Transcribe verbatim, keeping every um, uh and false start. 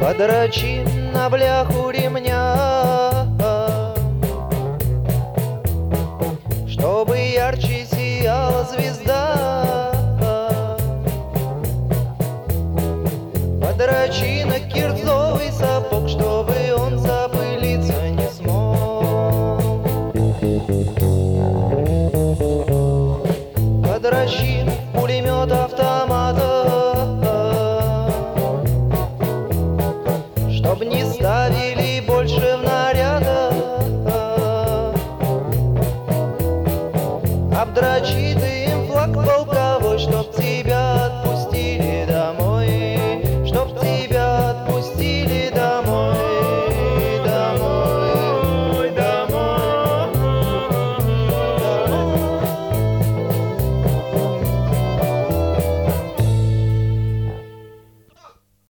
Подрочи на бляху ремня, чтобы ярче сияла звезда. Подрочи на кирзовый сапог, чтобы он запылиться не смог. Подрочи в пулемет автомата, чтоб не ставили больше в нарядах. Обдрочи ты им флаг полковой, чтоб